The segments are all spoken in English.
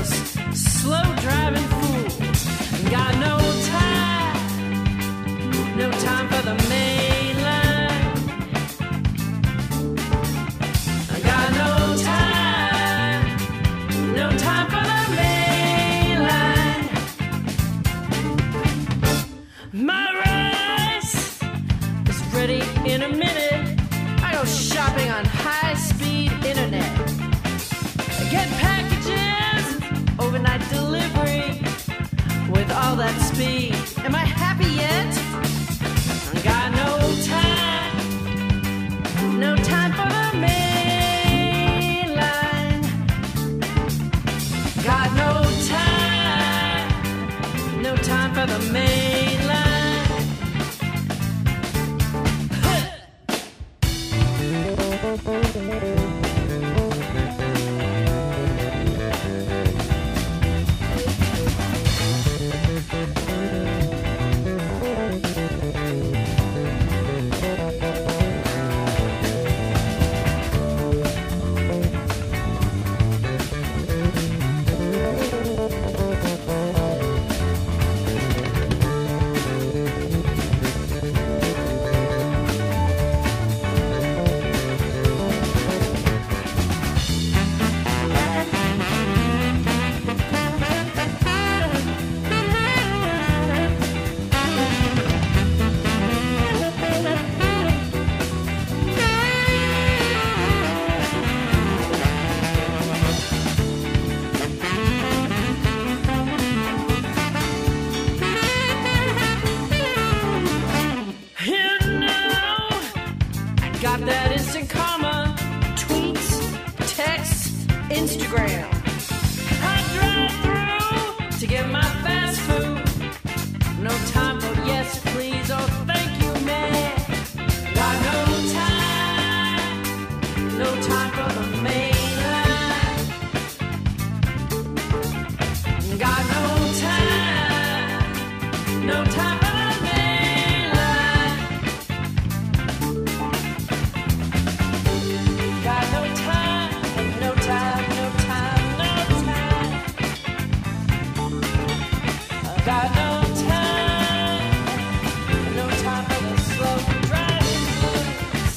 those slow driving fools. Got no time for the main line. Got no time for the main line. My rice is ready in a minute. I go shopping on high-speed internet. Get packages, overnight delivery, with all that speed. Am I happy yet? Got no time for the main line. Got no time for the main line. Got that instant karma, tweets, texts, Instagram. I drive through to get my fast food. No time for yes, please, or thank you, man. Got no time for the main line. Got no time for the main line. Got no time. Got no time for the slow driving blues.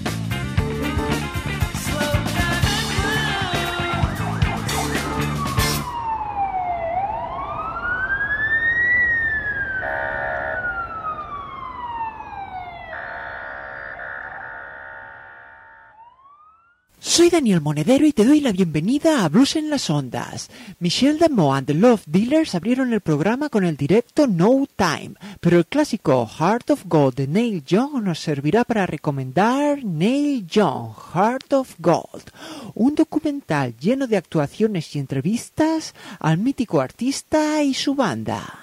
Slow driving blues. Soy Daniel Monedero y te doy la bienvenida a Blues en las Ondas. Michel Damo and the Love Dealers abrieron el programa con el directo No Time, pero el clásico Heart of Gold de Neil Young nos servirá para recomendar Neil Young, Heart of Gold, un documental lleno de actuaciones y entrevistas al mítico artista y su banda.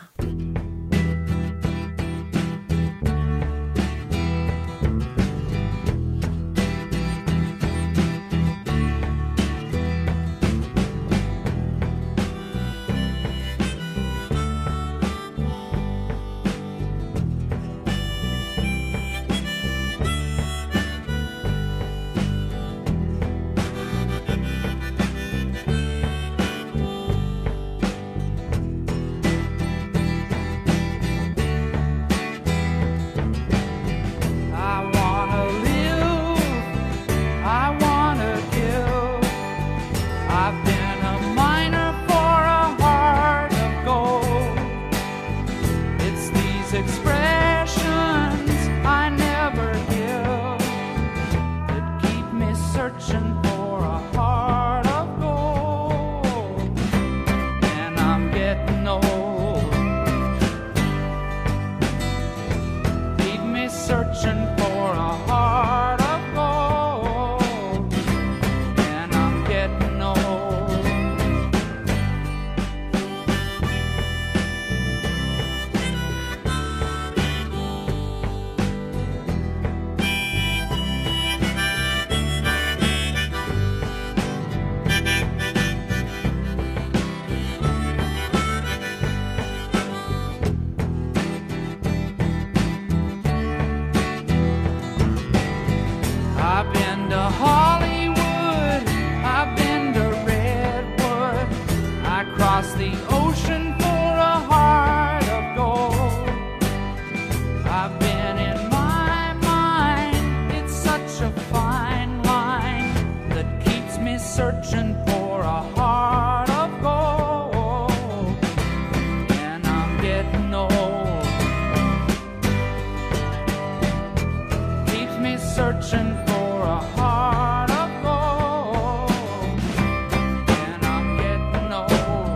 Cross the ocean for a heart of gold. I've been in my mind, it's such a fine line that keeps me searching for a heart of gold. And I'm getting old, keeps me searching for a heart of gold. And I'm getting old.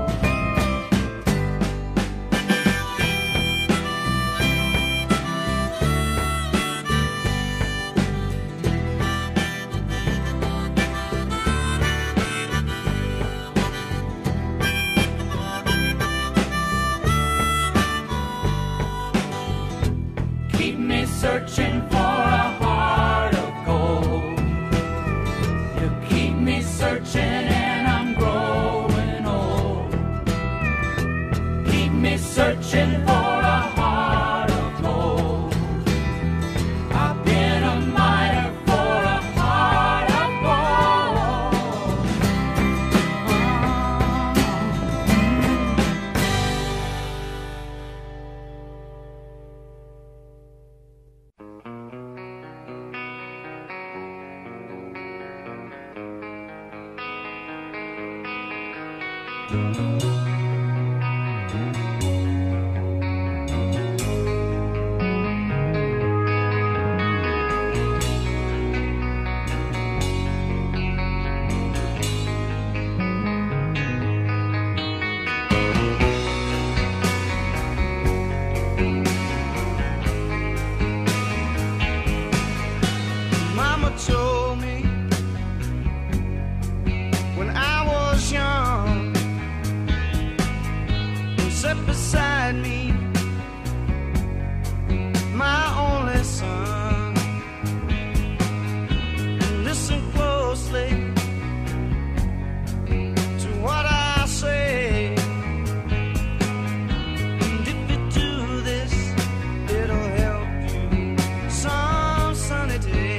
Keep me searching for a heart of gold. You keep me searching and I'm growing old. Keep me searching for a heart of gold. I've been a miner for a heart of gold. Mama told me when I was young, and sat beside me, my only son. Listen closely to what I say, and if you do this, it'll help you some sunny day.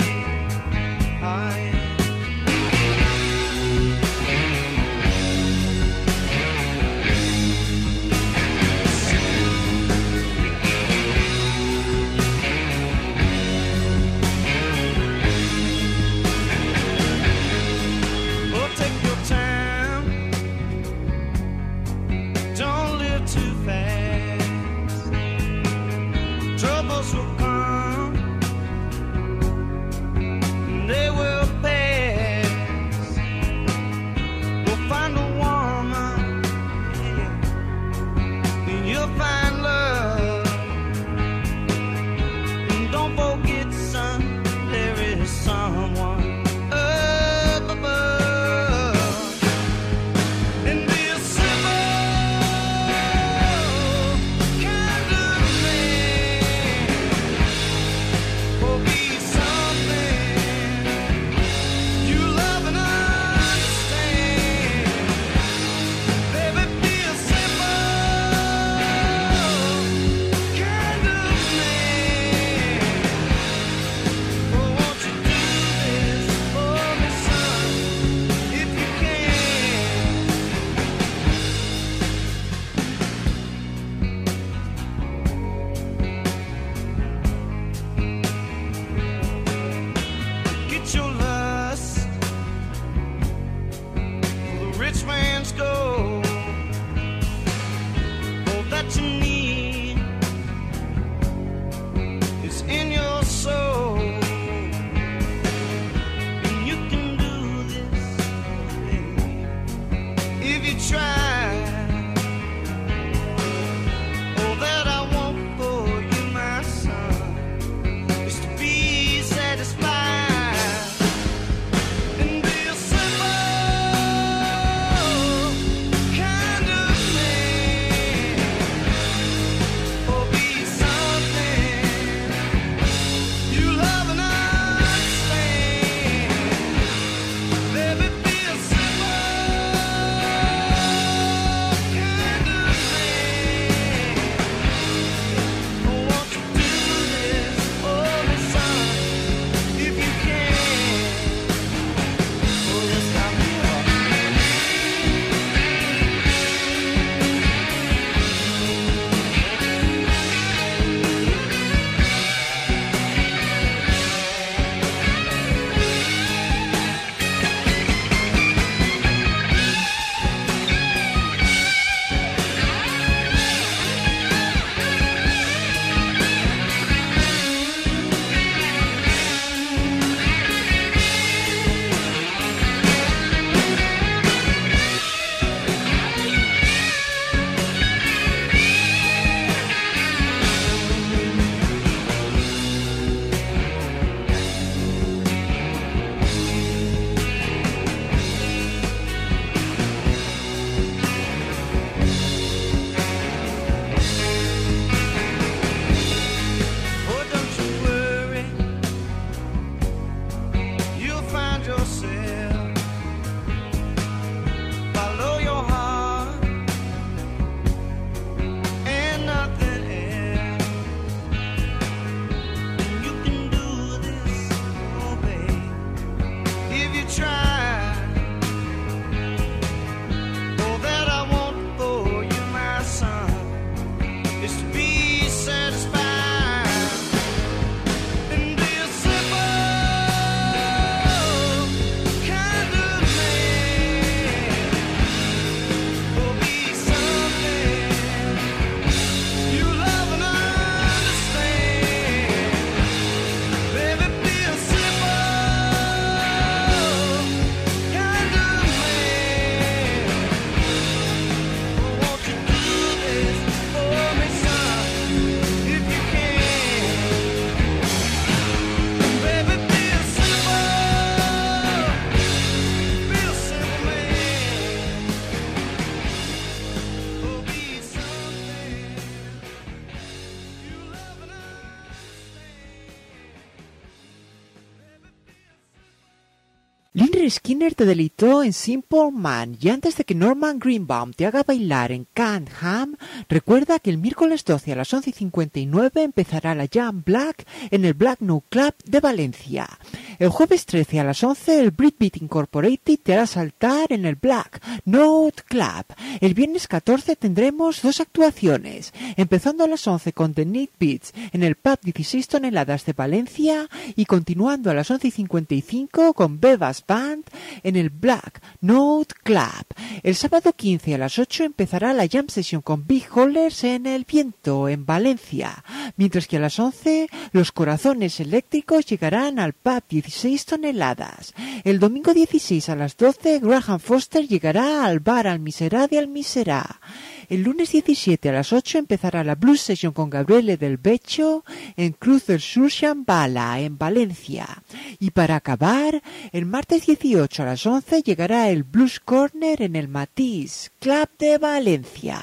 Lynyrd Skynyrd te deleitó en Simple Man, y antes de que Norman Greenbaum te haga bailar en Can't Ham, recuerda que el miércoles 12 a las 11:59 empezará la Jam Black en el Black Note Club de Valencia. El jueves 13 a las 11 el Breakbeat Incorporated te hará saltar en el Black Note Club. El viernes 14 tendremos dos actuaciones, empezando a las 11 con The Neat Beats en el Pub 16 toneladas de Valencia y continuando a las 11:55 con Bebas Band en el Black Note Club. El sábado 15 a las 8 empezará la Jam Session con Big Holders en el Viento en Valencia, mientras que a las 11 los Corazones Eléctricos llegarán al Pub 16 toneladas. El domingo 16 a las 12 Graham Foster llegará al Bar Almiserà de Almiserà. El lunes 17 a las 8 empezará la Blues Session con Gabriele Del Beccio en Cruz del Sur Shambhala, en Valencia. Y para acabar, el martes 18 a las 11 llegará el Blues Corner en el Matiz Club de Valencia.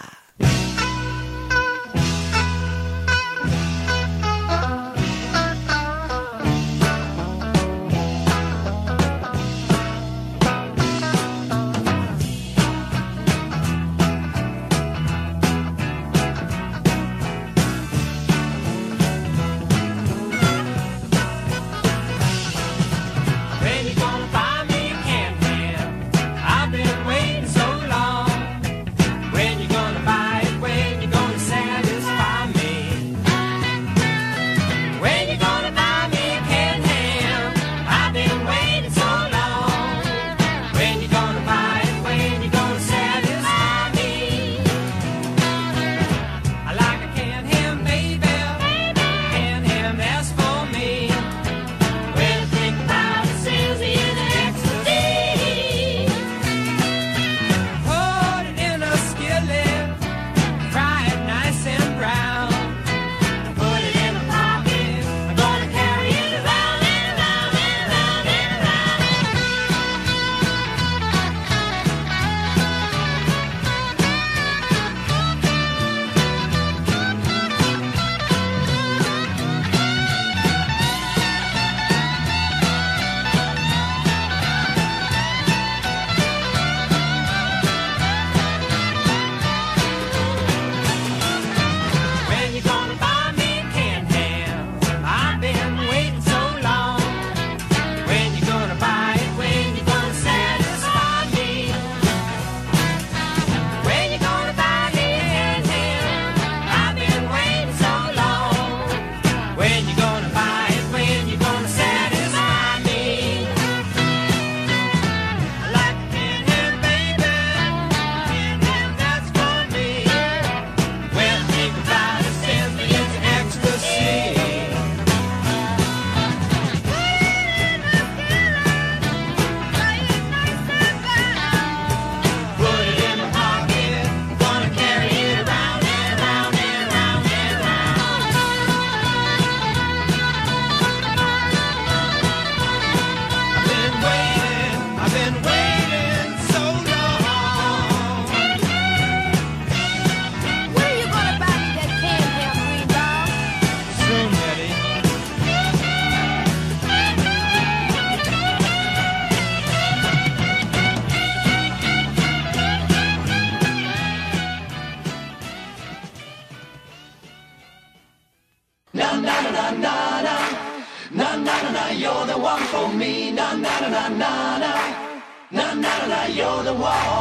You're the one for me. Na na na na na na. Na na na, you're the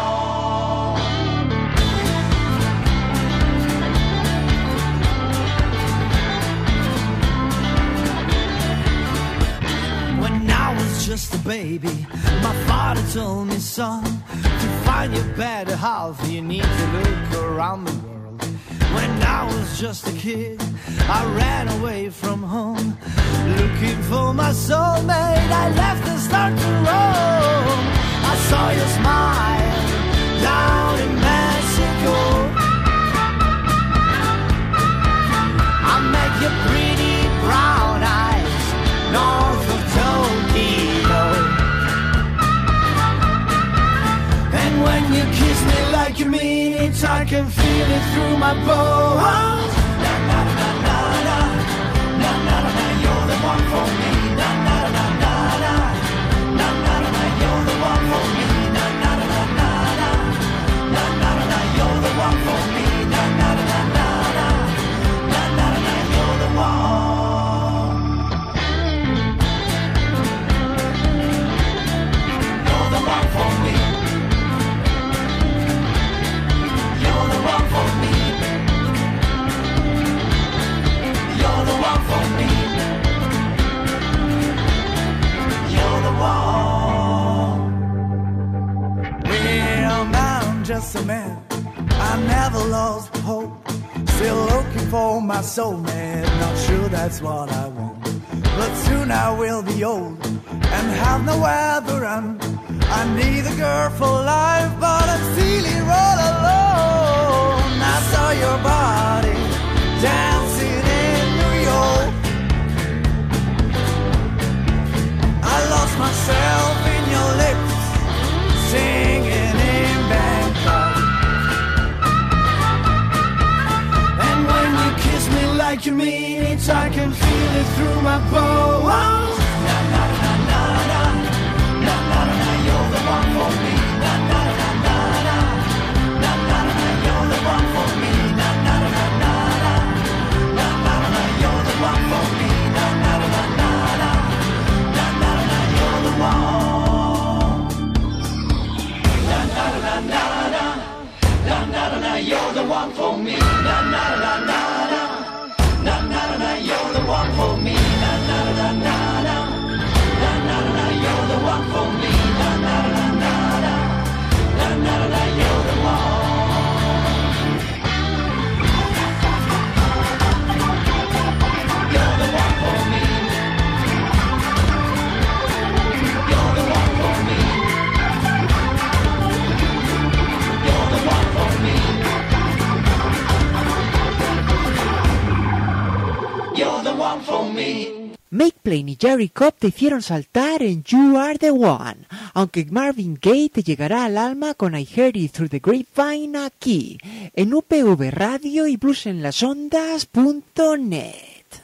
one. When I was just a baby, my father told me, son, to find your better half, you need to look around the world. When I was just a kid, I ran away from home, looking for my soulmate. I left and started to roam. I saw your smile down in Mexico. I met your pretty brown eyes north of Tokyo. And when you kiss me like you mean it, I can feel it through my bones. Na na na na na, na na na na, you're the one for me. Na na na na na, na na na na, you're once a man. I never lost hope. Still looking for my soulmate. Not sure that's what I want. But soon I will be old and have nowhere to run. I need a girl for life, but I'm feeling all alone. I saw your body dancing in New York. I lost myself in your lips, singing in Bangkok. And when you kiss me like you mean it, I can feel it through my bones. Na na na na na, na na na, you're the one for me. Na na na na na, na na na, you're the one for me. Na na na na na, na na na, you're the one for me. Na na na na na, na na na, you're the one. Na na na na na, na na na, you're the one for me. Na na na na na, na na na, you're the one for me. Na na na na na, na na na, you're the one for me. Na na na na na, na na na, you're the one. You're the one for me. You're the one for me. You're the one for me. You're the one for me. Make Plain y Jerry Cobb te hicieron saltar en You Are the One, aunque Marvin Gaye te llegará al alma con I Heard It Through the Grapevine aquí, en UPV Radio y bluesenlasondas.net.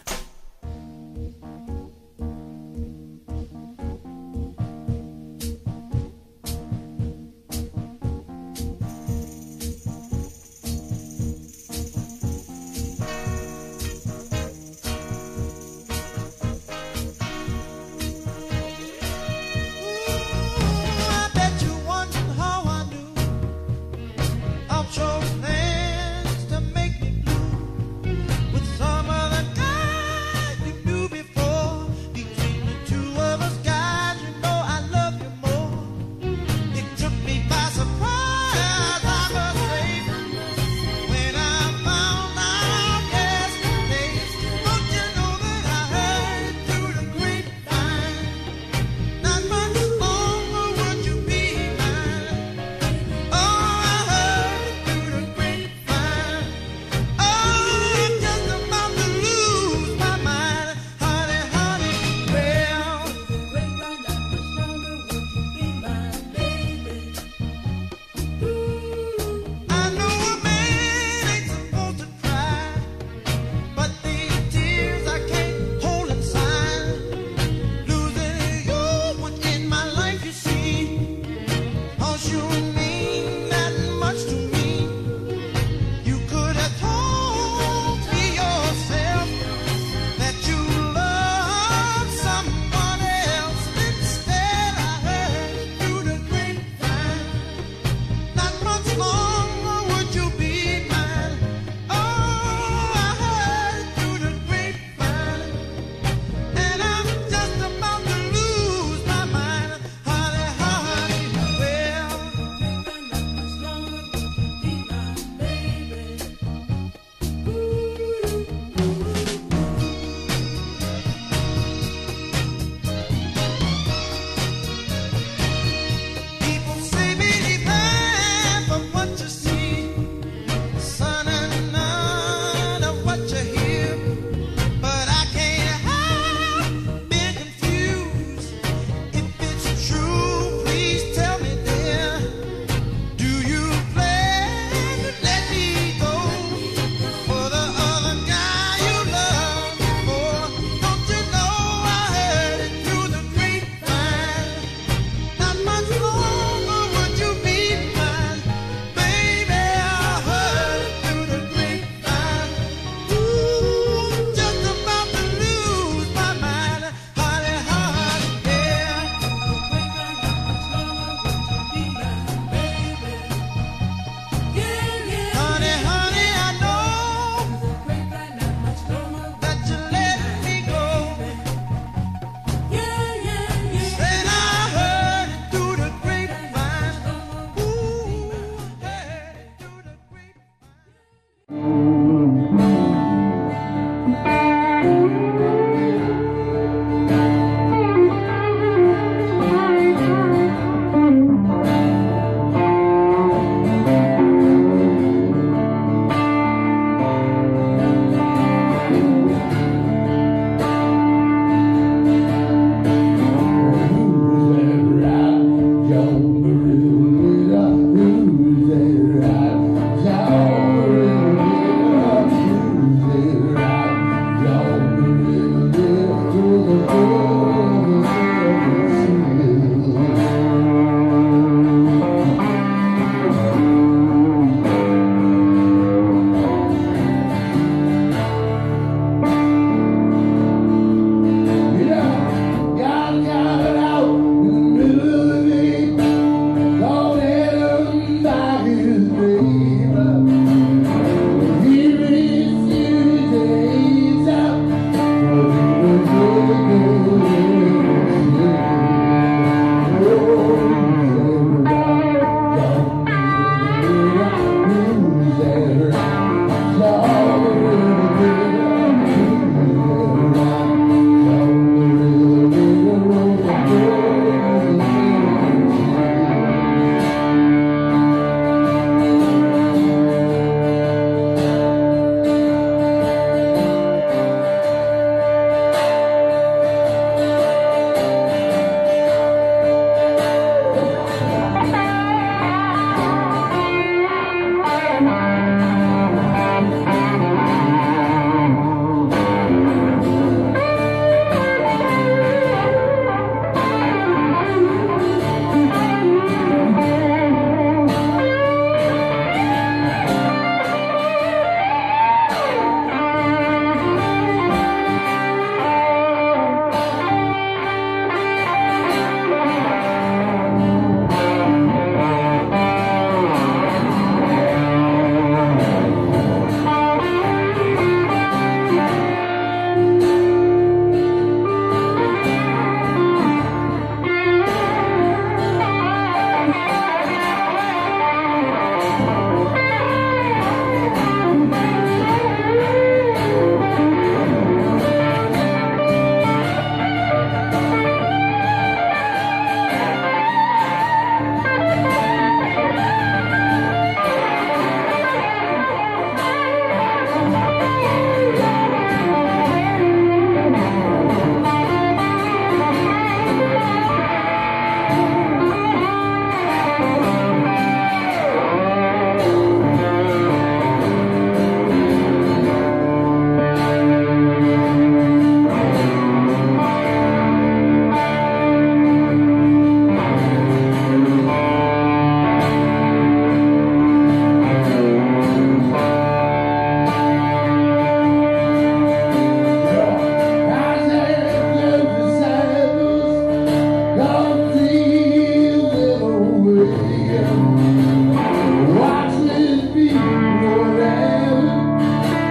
I bet you wondered how I knew of your plans to make me blue with some other guy.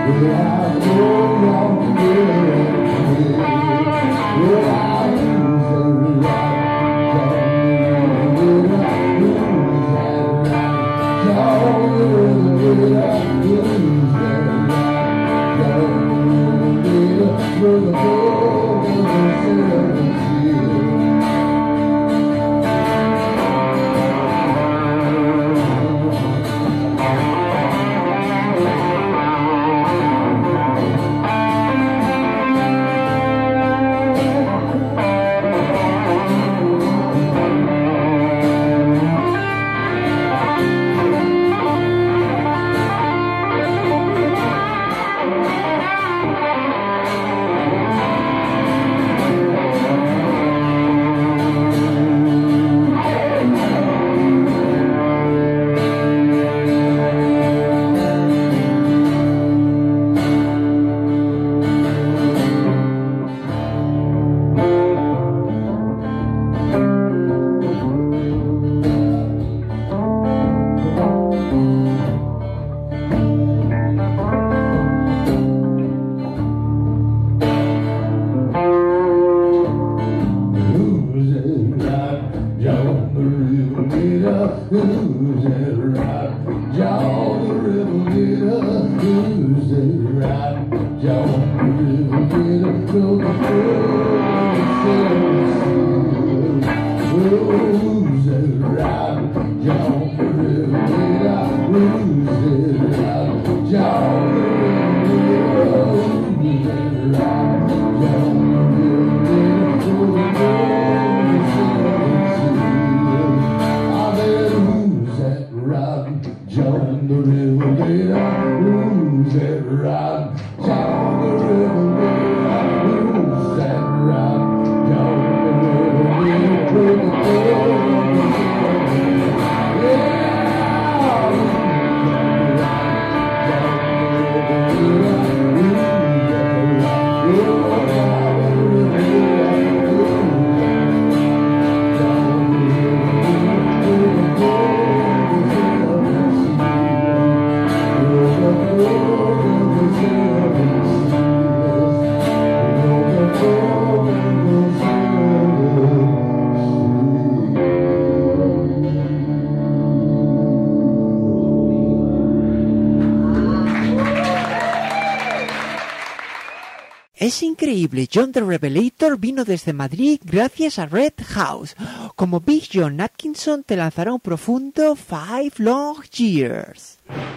Es increíble, John the Revelator vino desde Madrid gracias a Red House. Como Big John Atkinson te lanzará un profundo 5 Long Years.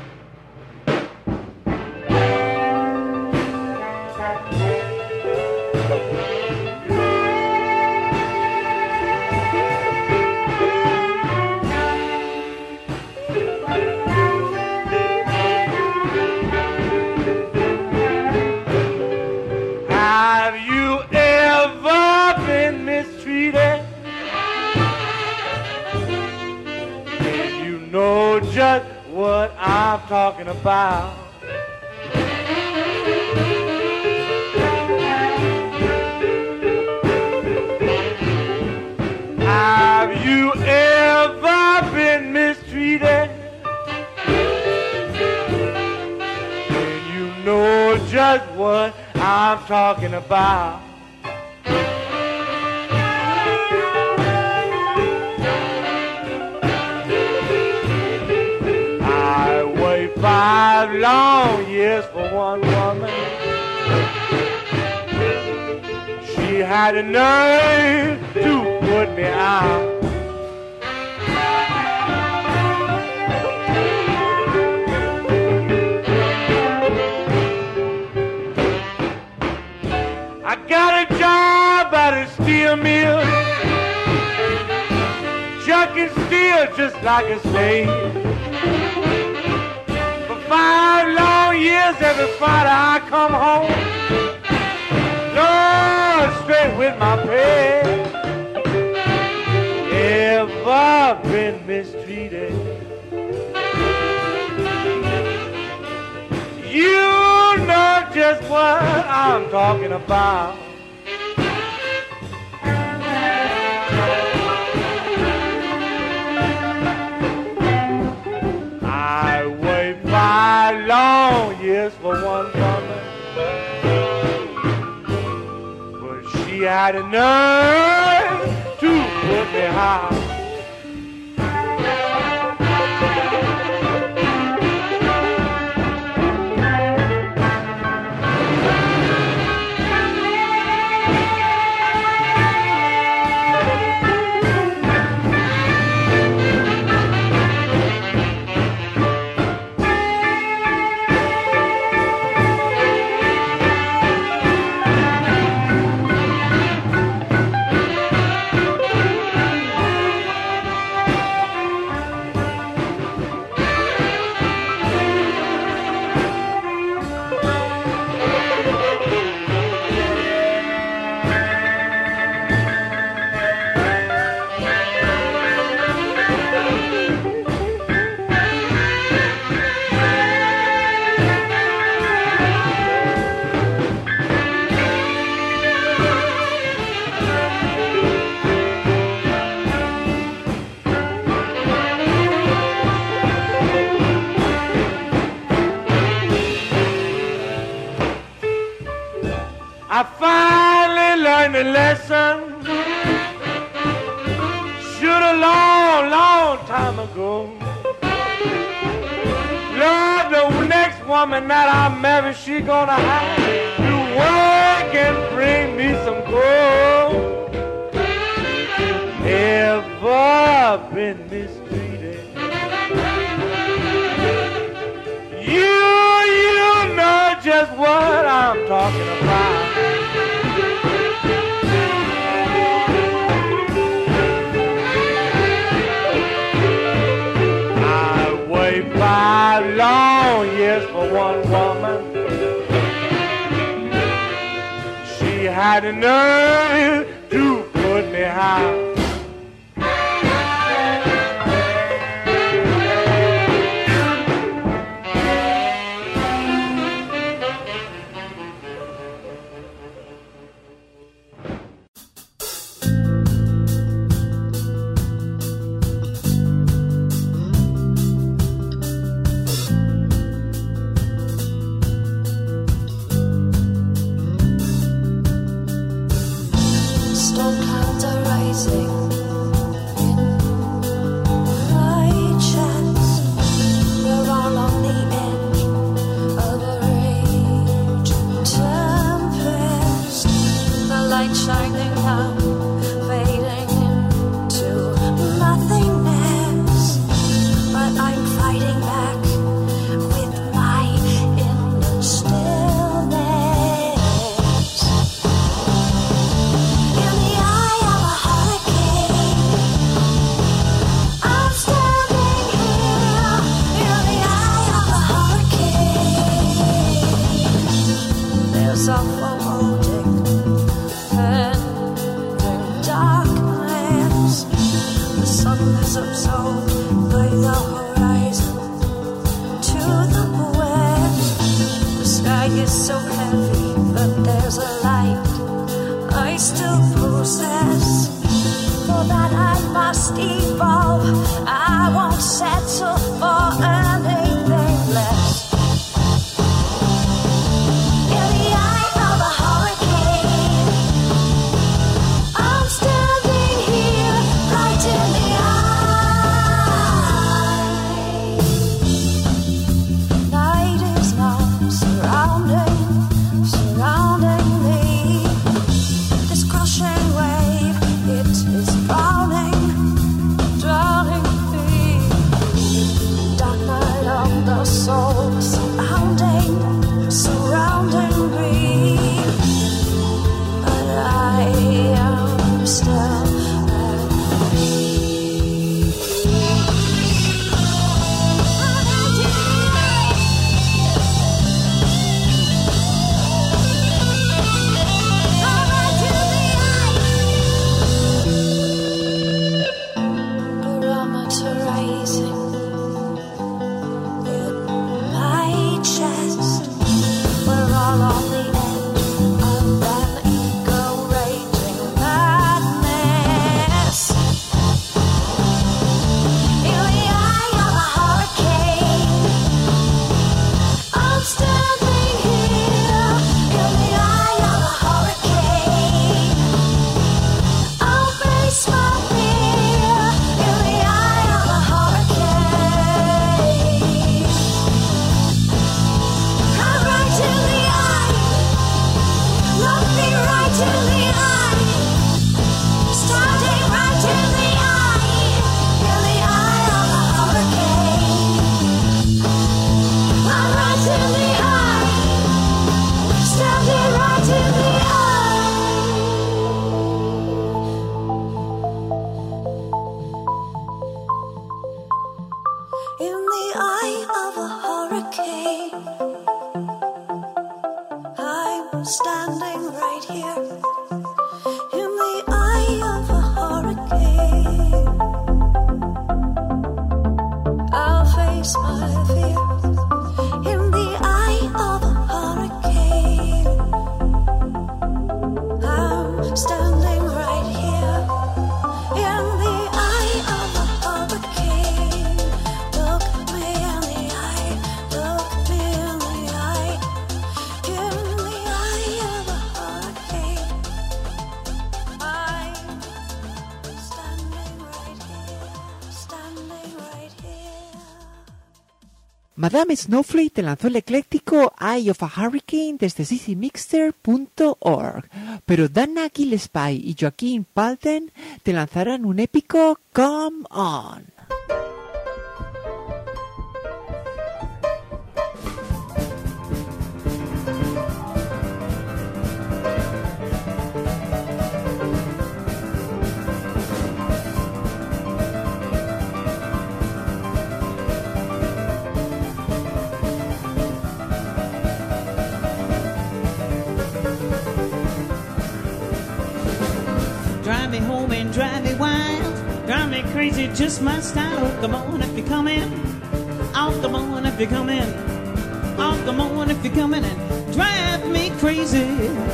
Have you ever been mistreated? And you know just what I'm talking about. Have you ever been mistreated? And you know just what I'm talking about. I waited 5 long years for one woman. She had the nerve to put me out. I got a job at a steel mill, chucking steel just like a slave. For 5 long years, every Friday I come home, Lord, straight with my pay. Ever been mistreated? You know just what I'm talking about. I wait 5 long long years for one woman, but she had a nerve to put me high. I finally learned a lesson. Should a long, long time ago. Lord, the next woman that I marry, she gonna have to work and bring me some gold. Ever been mistreated? You know just what I'm talking about. I waited 5 long years for one woman. She had the nerve to put me high. Storm clouds are rising in my chest. We're all on the edge of a raging tempest. The light shining down, fading into nothingness. But I'm fighting back with my inner stillness. In the eye of a hurricane, I'm standing here. In the eye of a hurricane, there's a foreboding pending darkness. The sun is absorbed by the horizon to the west. The sky is so heavy, but there's a light I still possess. For that I must evolve. I won't settle for anything less. In the eye of a hurricane, I'm standing here, right in the eye. Night is now surrounding me. This crushing wave, it is drowning Madame Snowflake te lanzó el ecléctico Eye of a Hurricane desde ccmixter.org, pero Dana Gillespie y Joaquín Palten te lanzarán un épico Come On. Drive me home and drive me wild, drive me crazy, just my style. Oh, come on if you come in. Oh, come on if you come in. Oh, come on if you come in and drive me crazy.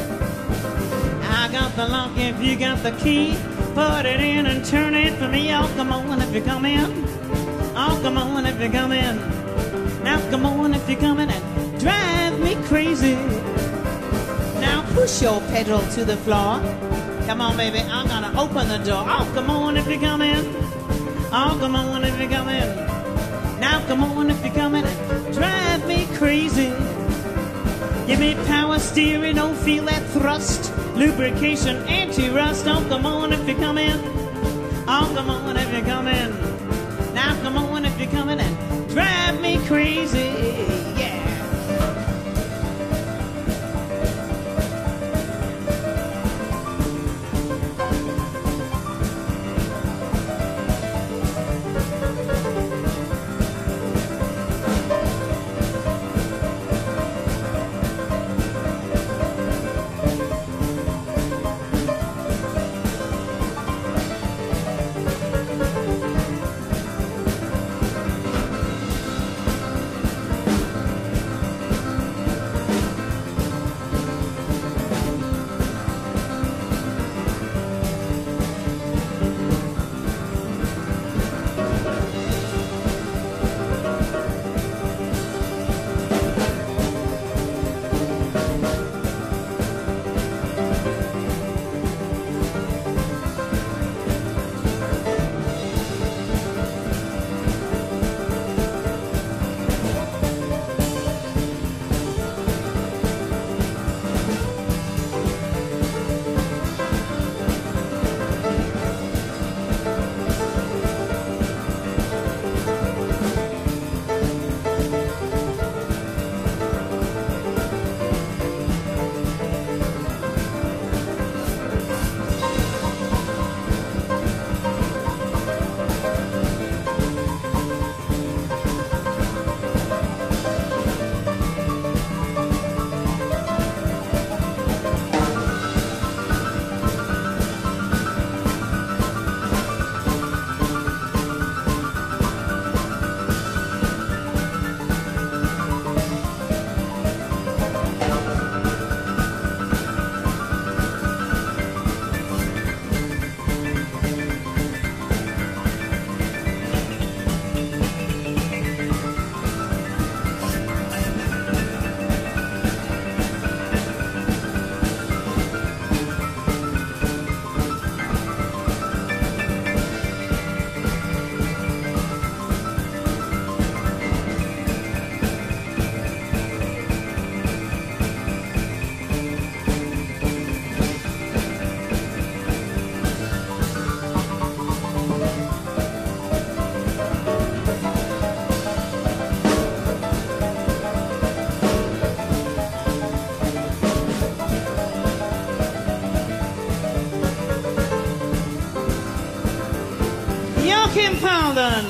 I got the lock if you got the key. Put it in and turn it for me. Oh, come on if you come in. Oh, come on if you come in. Now come on if you come in and drive me crazy. Now push your pedal to the floor. Come on, baby, I'm gonna open the door. Oh, come on if you come in. Oh, come on if you come in. Now come on if you come in and drive me crazy. Give me power steering, oh, feel that thrust. Lubrication, anti-rust. Oh, come on if you come in. Oh, come on if you come in. Now come on if you come in and drive me crazy. Yeah. Joachim Paulden.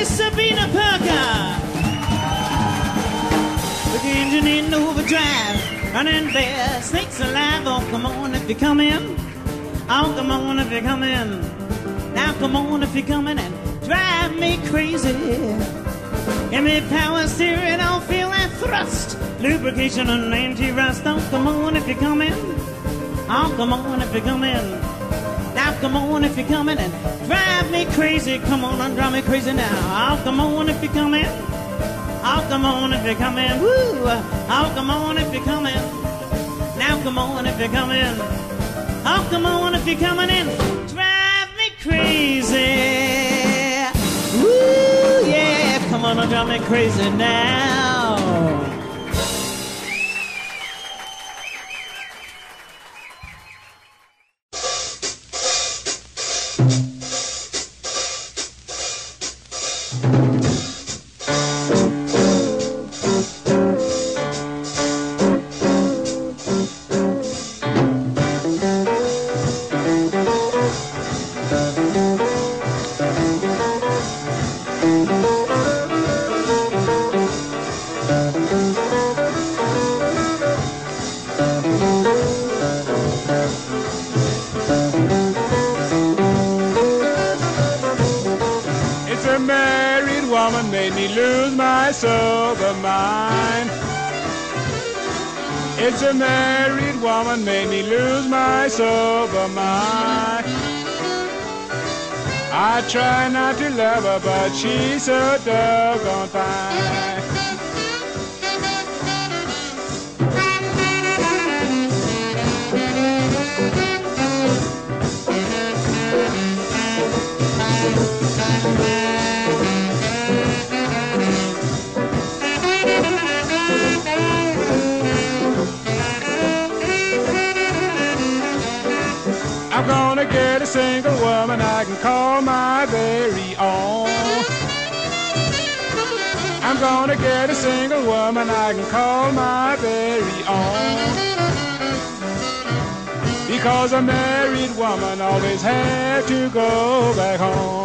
Miss Sabina Parker. With the engine in overdrive, running fast, snakes alive. Oh, come on if you come in. Oh, come on if you come in. Now come on if you come in and drive me crazy. Give me power steering, I'll feel that thrust. Lubrication and anti-rust. Oh, come on if you come in. Oh, come on if you come in. Now come on if you come in and drive me crazy. Come on and drive me crazy now. Oh, come on if you come in. Oh, come on if you come in. Woo! Oh, come on if you come in. Now come on if you come in. Oh, come on if you're coming in. Drive me crazy. Woo, yeah. Come on and drive me crazy now. Made me lose my sober mind. It's a married woman made me lose my sober mind. I try not to love her, but she's so doggone fine. I'm gonna get a single woman I can call my very own. I'm gonna get a single woman I can call my very own. Because a married woman always had to go back home.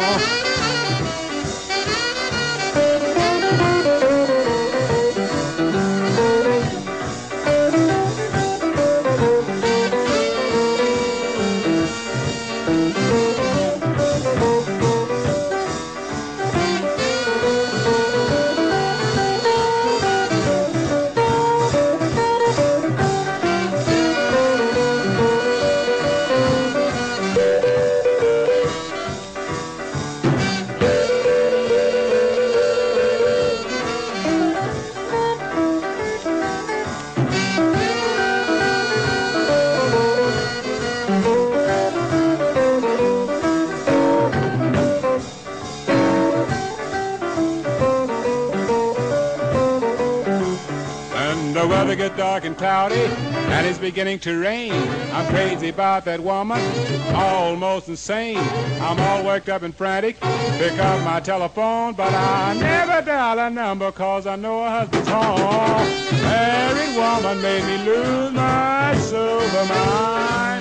Get dark and cloudy, and it's beginning to rain. I'm crazy about that woman, almost insane. I'm all worked up and frantic, pick up my telephone, but I never dial a number, cause I know her husband's home. Married woman made me lose my sober mind.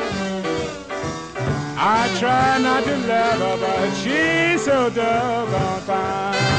I try not to love her, but she's so doggone fine.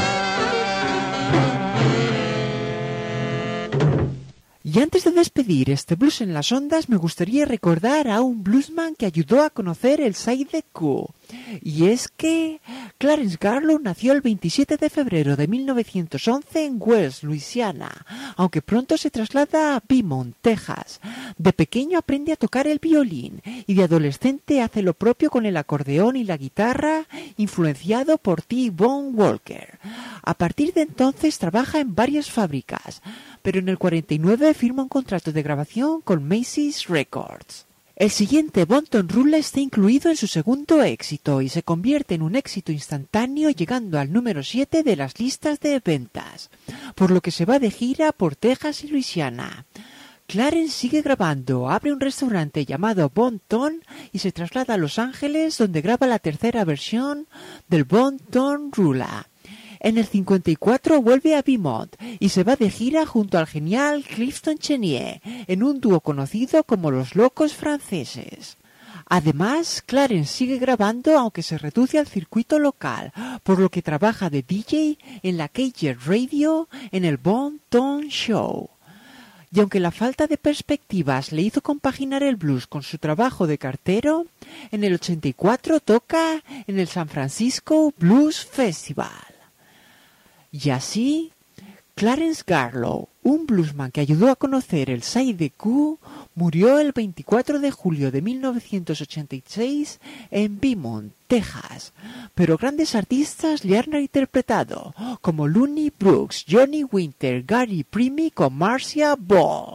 Y antes de despedir este blues en las ondas, me gustaría recordar a un bluesman que ayudó a conocer el side Q. Y es que Clarence Garlow nació el 27 de febrero de 1911 en Wells, Luisiana, aunque pronto se traslada a Beaumont, Texas. De pequeño aprende a tocar el violín y de adolescente hace lo propio con el acordeón y la guitarra, influenciado por T-Bone Walker. A partir de entonces trabaja en varias fábricas, pero en el 49 firma un contrato de grabación con Macy's Records. El siguiente Bonton Rule está incluido en su segundo éxito y se convierte en un éxito instantáneo, llegando al número 7 de las listas de ventas, por lo que se va de gira por Texas y Luisiana. Clarence sigue grabando, abre un restaurante llamado Bonton y se traslada a Los Ángeles, donde graba la tercera versión del Bonton Rule. En el 54 vuelve a Beaumont y se va de gira junto al genial Clifton Chenier en un dúo conocido como Los Locos Franceses. Además, Clarence sigue grabando aunque se reduce al circuito local, por lo que trabaja de DJ en la KJ Radio en el Bon Ton Show. Y aunque la falta de perspectivas le hizo compaginar el blues con su trabajo de cartero, en el 84 toca en el San Francisco Blues Festival. Y así, Clarence Garlow, un bluesman que ayudó a conocer el Side Q, murió el 24 de julio de 1986 en Beaumont, Texas. Pero grandes artistas le han interpretado, como Looney Brooks, Johnny Winter, Gary Primi con Marcia Ball.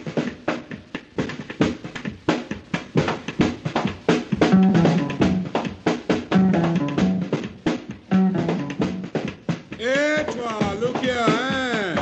Look here,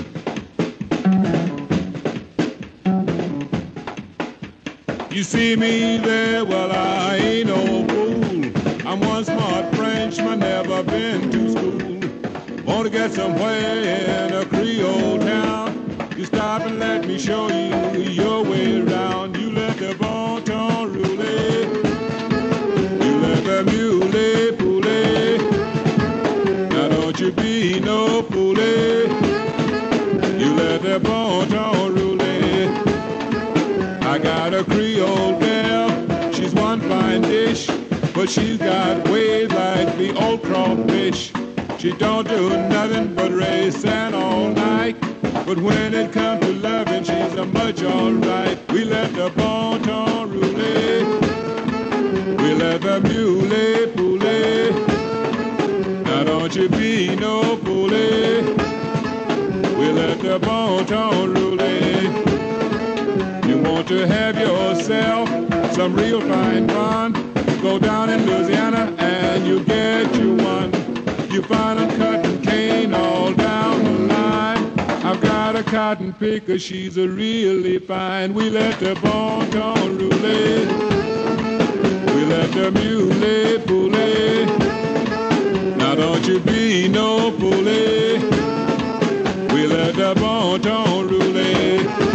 you see me there, well, I ain't no fool. I'm one smart Frenchman, never been to school. Want to get somewhere in a Creole town? You stop and let me show you your way around. You let the bon ton roulette, you let the mule poulet. Now don't you be no foolie. You let the bon ton roulette. I got a Creole gal, she's one fine dish, but she's got ways like the old crawfish. She don't do nothing but race and all night, but when it comes to loving, she's a much alright. We let the bon ton roulette, we let the mule poulet. Now don't you be no foolie. We let the bon ton roulette. You want to have yourself some real fine fun? Go down in Louisiana and you get you one. You find a cotton cane all down the line. I've got a cotton picker, she's a really fine. We let the bon ton roulette, we let the mule poulet. Now don't you be no foolie. We let the bon ton roulette.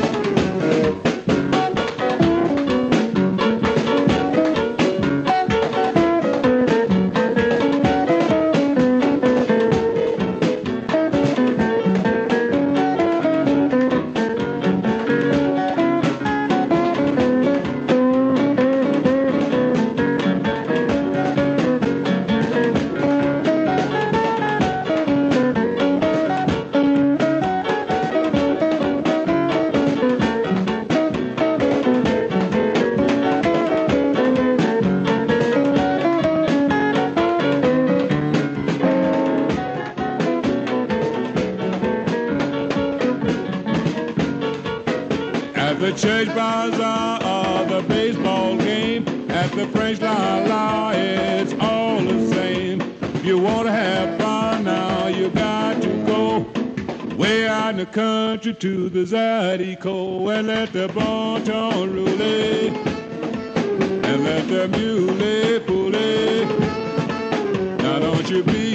The church bazaar or the baseball game, at the French La La, it's all the same. If you want to have fun now, you got to go way out in the country to the Zydeco and let the bon ton roulette and let the mule poulet. Now don't you be